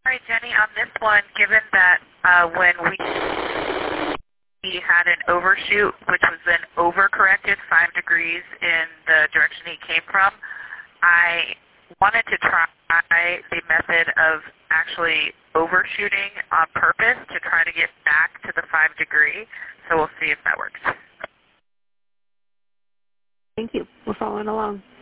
right, Jenny, on this one, given that when we had an overshoot, which was then overcorrected 5 degrees in the direction he came from, I wanted to try the method of actually overshooting on purpose to try to get back to the 5 degree. So we'll see if that works. Thank you. We're following along.